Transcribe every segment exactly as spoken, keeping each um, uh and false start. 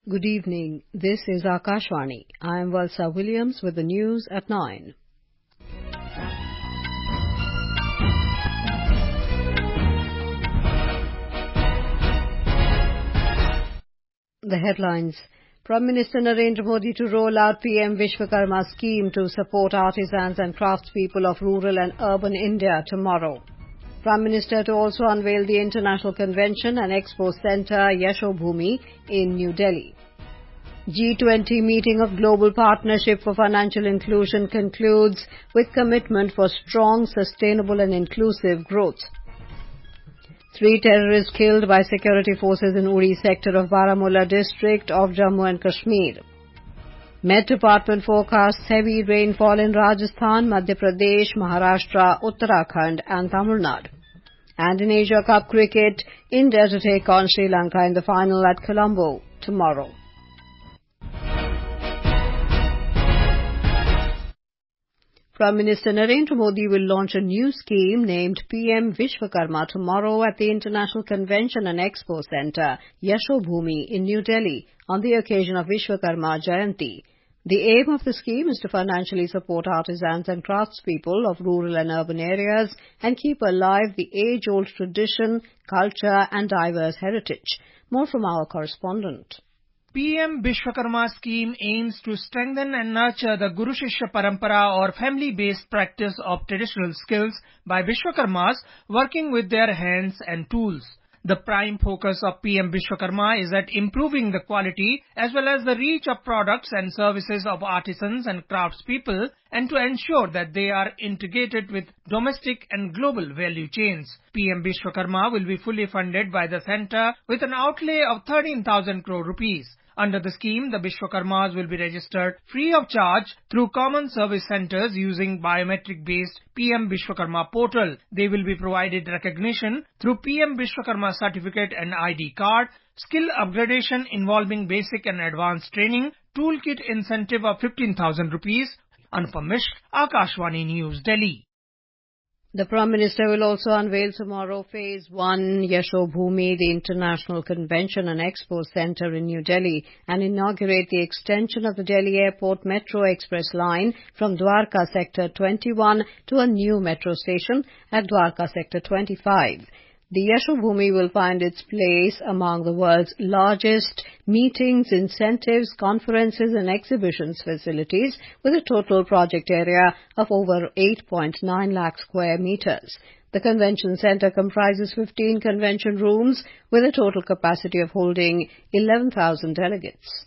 Good evening. This is Akashvani. I am Valsa Williams with the news at nine. The headlines. Prime Minister Narendra Modi to roll out P M Vishwakarma scheme to support artisans and craftspeople of rural and urban India tomorrow. Prime Minister to also unveil the International Convention and Expo Centre Yashobhoomi in New Delhi. G twenty meeting of Global Partnership for Financial Inclusion concludes with commitment for strong, sustainable and inclusive growth. Three terrorists killed by security forces in Uri sector of Baramulla district of Jammu and Kashmir. Met Department forecasts heavy rainfall in Rajasthan, Madhya Pradesh, Maharashtra, Uttarakhand and Tamil Nadu. And in Asia Cup cricket, India to take on Sri Lanka in the final at Colombo tomorrow. Prime Minister Narendra Modi will launch a new scheme named P M Vishwakarma tomorrow at the International Convention and Expo Centre, Yashobhoomi in New Delhi on the occasion of Vishwakarma Jayanti. The aim of the scheme is to financially support artisans and craftspeople of rural and urban areas and keep alive the age-old tradition, culture and diverse heritage. More from our correspondent. P M Vishwakarma scheme aims to strengthen and nurture the Guru Shishya Parampara or family-based practice of traditional skills by Vishwakarmas working with their hands and tools. The prime focus of P M Vishwakarma is at improving the quality as well as the reach of products and services of artisans and craftspeople and to ensure that they are integrated with domestic and global value chains. P M Vishwakarma will be fully funded by the centre with an outlay of thirteen thousand crore rupees. Under the scheme, the Vishwakarmas will be registered free of charge through common service centres using biometric-based P M Vishwakarma portal. They will be provided recognition through P M Vishwakarma certificate and I D card, skill upgradation involving basic and advanced training, toolkit incentive of fifteen thousand rupees. Anupam Mishra, Akashvani News, Delhi. The Prime Minister will also unveil tomorrow Phase one Yashobhoomi, the International Convention and Expo Centre in New Delhi, and inaugurate the extension of the Delhi Airport Metro Express line from Dwarka Sector twenty-one to a new metro station at Dwarka Sector twenty-five. The Yashobhoomi will find its place among the world's largest meetings, incentives, conferences and exhibitions facilities with a total project area of over eight point nine lakh square meters. The convention centre comprises fifteen convention rooms with a total capacity of holding eleven thousand delegates.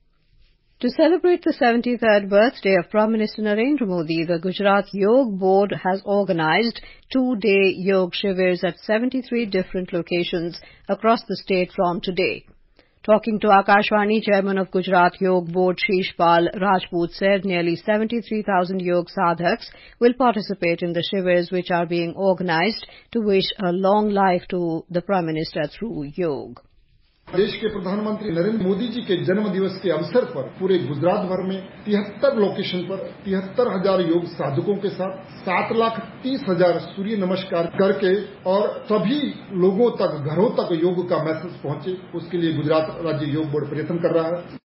To celebrate the seventy-third birthday of Prime Minister Narendra Modi, the Gujarat Yoga Board has organised two-day Yoga Shivers at seventy-three different locations across the state from today. Talking to Akashvani, Chairman of Gujarat Yoga Board Shishpal Rajput said nearly seventy-three thousand Yoga Sadhaks will participate in the Shivers which are being organised to wish a long life to the Prime Minister through Yoga. देश के प्रधानमंत्री नरेंद्र मोदी जी के जन्म दिवस के अवसर पर पूरे गुजरात भर में तिहत्तर लोकेशन पर तिहत्तर हजार योग साधकों के साथ सात लाख तीस हजार सूर्य नमस्कार करके और सभी लोगों तक घरों तक योग का मैसेज पहुंचे, उसके लिए गुजरात राज्य योग बोर्ड प्रयत्न कर रहा है.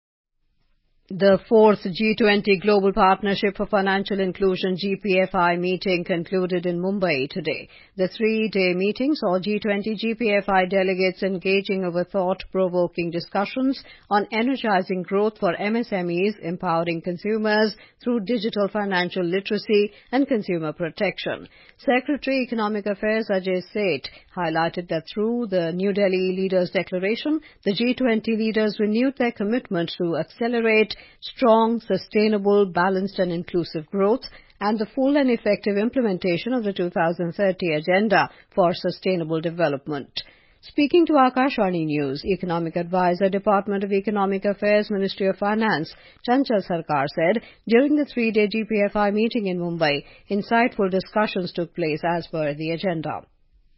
The fourth G twenty Global Partnership for Financial Inclusion G P F I meeting concluded in Mumbai today. The three-day meeting saw G twenty G P F I delegates engaging over thought-provoking discussions on energizing growth for M S M Es, empowering consumers through digital financial literacy and consumer protection. Secretary Economic Affairs Ajay Seth highlighted that through the New Delhi Leaders' Declaration, the G twenty leaders renewed their commitment to accelerate strong, sustainable, balanced and inclusive growth and the full and effective implementation of the two thousand thirty Agenda for Sustainable Development. Speaking to Akashvani News, Economic Advisor, Department of Economic Affairs, Ministry of Finance, Chanchal Sarkar said during the three-day G P F I meeting in Mumbai, insightful discussions took place as per the agenda.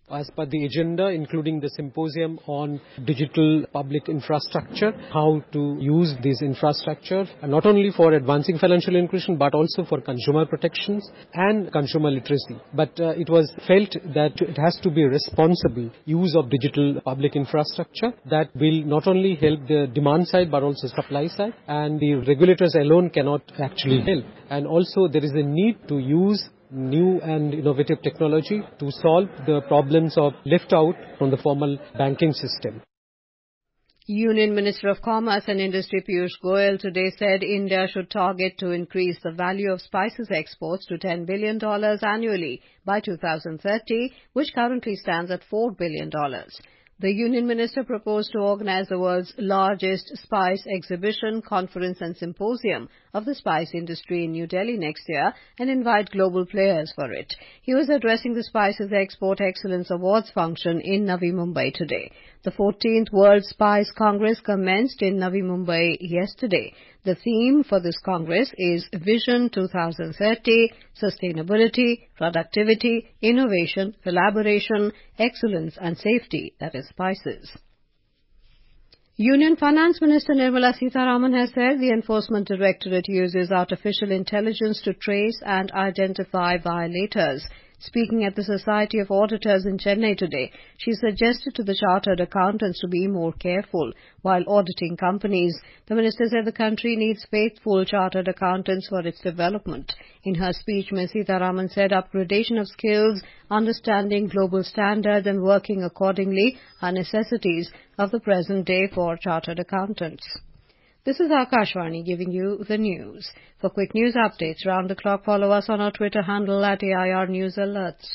as per the agenda, including the symposium on digital public infrastructure, how to use this infrastructure, not only for advancing financial inclusion, but also for consumer protections and consumer literacy. But uh, it was felt that it has to be responsible use of digital public infrastructure that will not only help the demand side, but also supply side, and the regulators alone cannot actually help. And also there is a need to use new and innovative technology to solve the problems of left out from the formal banking system. Union Minister of Commerce and Industry Piyush Goyal today said India should target to increase the value of spices exports to ten billion dollars annually by two thousand thirty, which currently stands at four billion dollars. The Union Minister proposed to organize the world's largest spice exhibition, conference and symposium of the spice industry in New Delhi next year and invite global players for it. He was addressing the Spices Export Excellence Awards function in Navi Mumbai today. The fourteenth World Spice Congress commenced in Navi Mumbai yesterday. The theme for this Congress is Vision twenty thirty, Sustainability, Productivity, Innovation, Collaboration, Excellence and Safety, that is spices. Union Finance Minister Nirmala Sitharaman has said the Enforcement Directorate uses artificial intelligence to trace and identify violators. Speaking at the Society of Auditors in Chennai today, she suggested to the chartered accountants to be more careful while auditing companies. The minister said the country needs faithful chartered accountants for its development. In her speech, Miz Sitharaman said upgradation of skills, understanding global standards and working accordingly are necessities of the present day for chartered accountants. This is Akashvani giving you the news. For quick news updates round the clock, follow us on our Twitter handle at A I R News Alerts.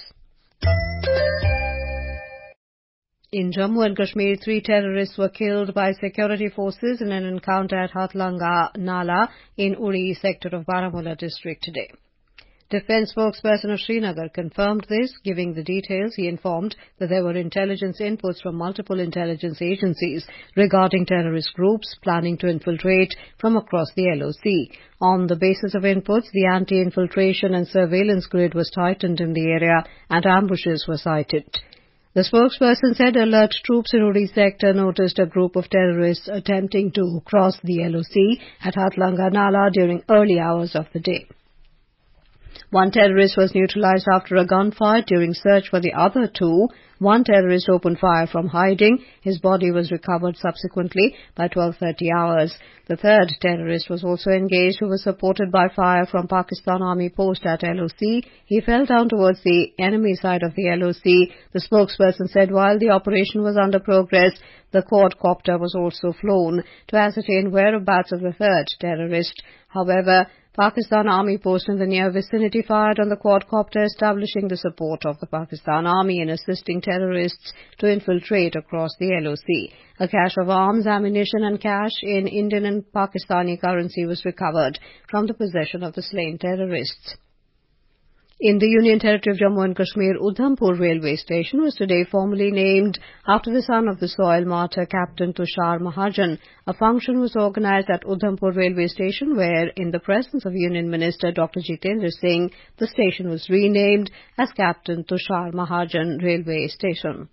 In Jammu and Kashmir, three terrorists were killed by security forces in an encounter at Hatlanga Nala in Uri sector of Baramulla district today. Defence spokesperson of Srinagar confirmed this, giving the details. He informed that there were intelligence inputs from multiple intelligence agencies regarding terrorist groups planning to infiltrate from across the L O C. On the basis of inputs, the anti-infiltration and surveillance grid was tightened in the area and ambushes were sighted. The spokesperson said alert troops in Uri sector noticed a group of terrorists attempting to cross the L O C at Hatlanga Nala during early hours of the day. One terrorist was neutralized after a gunfight during search for the other two. One terrorist opened fire from hiding. His body was recovered subsequently by twelve thirty hours. The third terrorist was also engaged, who was supported by fire from Pakistan Army post at L O C. He fell down towards the enemy side of the L O C. The spokesperson said while the operation was under progress, the quadcopter was also flown to ascertain whereabouts of the third terrorist. However, Pakistan Army post in the near vicinity fired on the quadcopter, establishing the support of the Pakistan Army in assisting terrorists to infiltrate across the L O C. A cache of arms, ammunition and cash in Indian and Pakistani currency was recovered from the possession of the slain terrorists. In the Union Territory of Jammu and Kashmir, Udhampur railway station was today formally named after the son of the soil martyr, Captain Tushar Mahajan. A function was organized at Udhampur railway station where, in the presence of Union Minister Doctor Jitendra Singh, the station was renamed as Captain Tushar Mahajan Railway Station.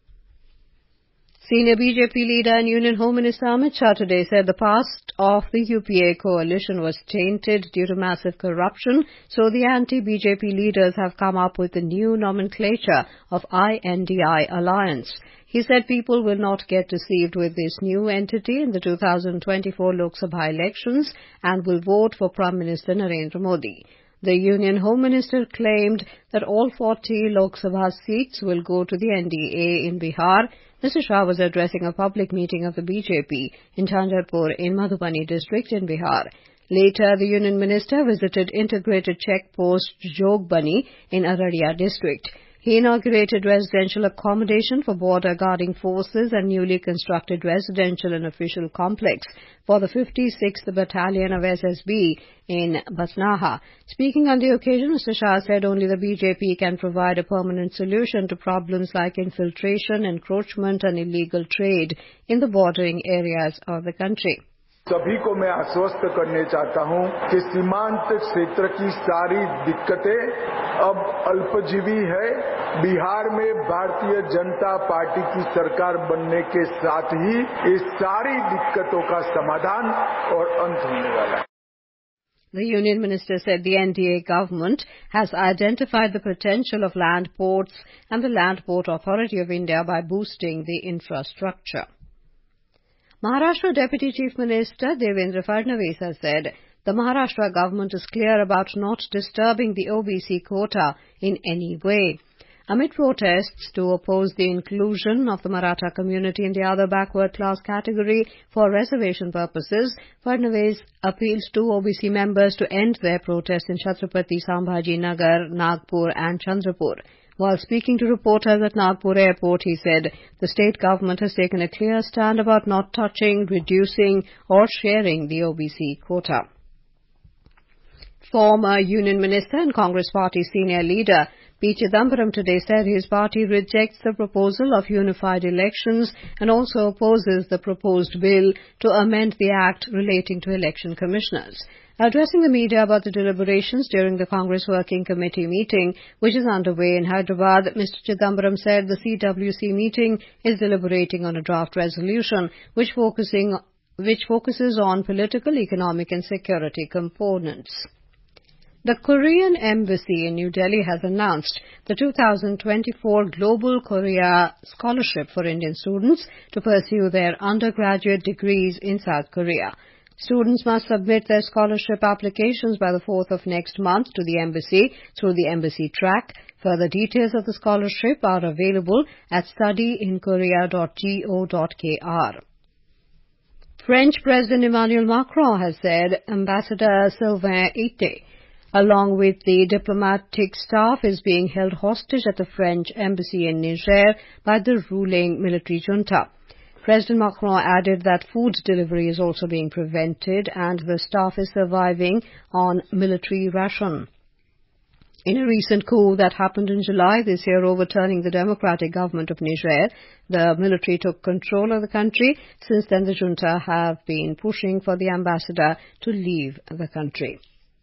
Senior B J P leader and Union Home Minister Amit Shah today said the past of the U P A coalition was tainted due to massive corruption, so the anti-B J P leaders have come up with a new nomenclature of I N D I Alliance. He said people will not get deceived with this new entity in the two thousand twenty-four Lok Sabha elections and will vote for Prime Minister Narendra Modi. The Union Home Minister claimed that all forty Lok Sabha seats will go to the N D A in Bihar. Mister Shah was addressing a public meeting of the B J P in Jhanjharpur in Madhubani district in Bihar. Later, the Union Minister visited integrated check post Jogbani in Araria district. He inaugurated residential accommodation for border guarding forces and newly constructed residential and official complex for the fifty-sixth Battalion of S S B in Basnaha. Speaking on the occasion, Mister Shah said only the B J P can provide a permanent solution to problems like infiltration, encroachment and illegal trade in the bordering areas of the country. सभी को मैं आश्वस्त करने चाहता हूं कि सीमांत क्षेत्र की सारी दिक्कतें अब अल्पजीवी है। बिहार में भारतीय जनता पार्टी की सरकार बनने के साथ ही ये सारी दिक्कतों का समाधान और अंत होने वाला है। The Union Minister said the N D A government has identified the potential of land ports and the Land Port Authority of India by boosting the infrastructure. Maharashtra Deputy Chief Minister Devendra Fadnavis has said the Maharashtra government is clear about not disturbing the O B C quota in any way. Amid protests to oppose the inclusion of the Maratha community in the other backward class category for reservation purposes, Fadnavis appealed to O B C members to end their protests in Chhatrapati Sambhaji Nagar, Nagpur and Chandrapur. While speaking to reporters at Nagpur Airport, he said the state government has taken a clear stand about not touching, reducing or sharing the O B C quota. Former Union Minister and Congress Party senior leader P. Chidambaram today said his party rejects the proposal of unified elections and also opposes the proposed bill to amend the Act relating to election commissioners. Addressing the media about the deliberations during the Congress Working Committee meeting, which is underway in Hyderabad, Mister Chidambaram said the C W C meeting is deliberating on a draft resolution which focusing, which focuses on political, economic and security components. The Korean Embassy in New Delhi has announced the two thousand twenty-four Global Korea Scholarship for Indian students to pursue their undergraduate degrees in South Korea. Students must submit their scholarship applications by the fourth of next month to the embassy through the embassy track. Further details of the scholarship are available at study in korea dot go dot k r. French President Emmanuel Macron has said Ambassador Sylvain Ite, along with the diplomatic staff, is being held hostage at the French embassy in Niger by the ruling military junta. President Macron added that food delivery is also being prevented and the staff is surviving on military ration. In a recent coup that happened in July this year overturning the democratic government of Niger, the military took control of the country. Since then, the junta have been pushing for the ambassador to leave the country.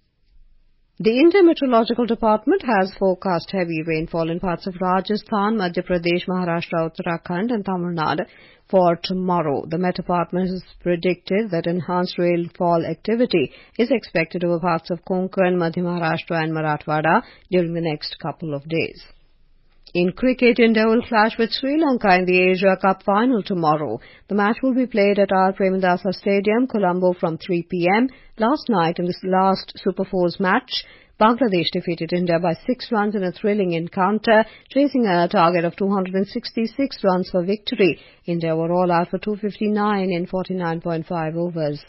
The Indian Meteorological Department has forecast heavy rainfall in parts of Rajasthan, Madhya Pradesh, Maharashtra, Uttarakhand and Tamil Nadu for tomorrow. The Met Department has predicted that enhanced rainfall activity is expected over parts of Konkan, Madhya Maharashtra and Marathwada during the next couple of days. In cricket, India will clash with Sri Lanka in the Asia Cup final tomorrow. The match will be played at R. Premadasa Stadium, Colombo from three p m Last night, in this last Super Fours match, Bangladesh defeated India by six runs in a thrilling encounter, chasing a target of two hundred sixty-six runs for victory. India were all out for two hundred fifty-nine in forty-nine point five overs.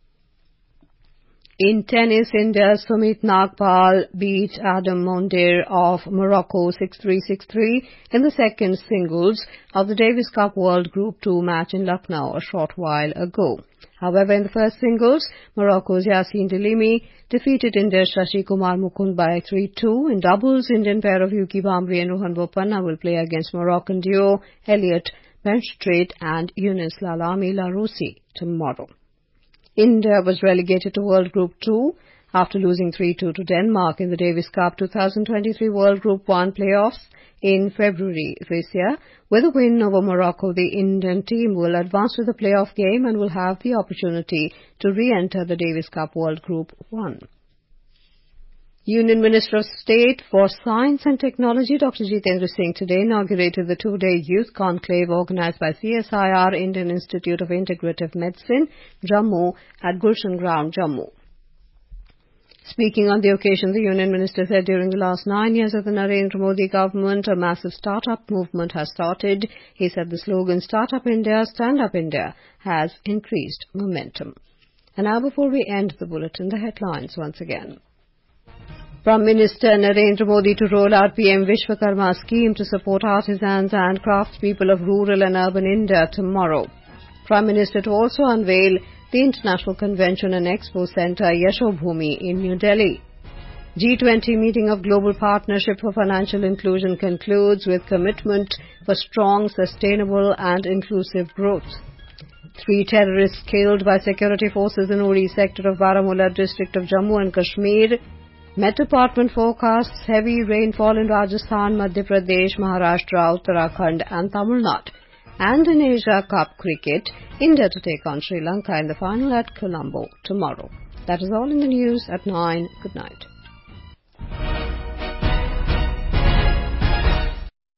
In tennis, India's Sumit Nagpal beat Adam Mondir of Morocco six three six three in the second singles of the Davis Cup World Group two match in Lucknow a short while ago. However, in the first singles, Morocco's Yassin Delimi defeated India's Shashi Kumar Mukund by three two. In doubles, Indian pair of Yuki Bhamri and Rohan Bopanna will play against Moroccan duo Elliot Benstrait and Younes Lalami Larousi tomorrow. India was relegated to World Group two after losing three two to Denmark in the Davis Cup twenty twenty-three World Group one playoffs in February this year. With a win over Morocco, the Indian team will advance to the playoff game and will have the opportunity to re-enter the Davis Cup World Group one. Union Minister of State for Science and Technology Doctor Jitendra Singh today inaugurated the two-day youth conclave organized by C S I R Indian Institute of Integrative Medicine, Jammu, at Gulshan Ground, Jammu. Speaking on the occasion, the Union Minister said during the last nine years of the Narendra Modi government, a massive start-up movement has started. He said the slogan Start Up India, Stand Up India has increased momentum. And now before we end the bulletin, the headlines once again. Prime Minister Narendra Modi to roll out P M Vishwakarma scheme to support artisans and craftspeople of rural and urban India tomorrow. Prime Minister to also unveil the International Convention and Expo Centre Yashobhoomi in New Delhi. G twenty meeting of Global Partnership for Financial Inclusion concludes with commitment for strong, sustainable and inclusive growth. Three terrorists killed by security forces in Uri sector of Baramulla district of Jammu and Kashmir. Met Department forecasts heavy rainfall in Rajasthan, Madhya Pradesh, Maharashtra, Uttarakhand and Tamil Nadu. And in Asia Cup Cricket, India to take on Sri Lanka in the final at Colombo tomorrow. That is all in the news at nine. Good night.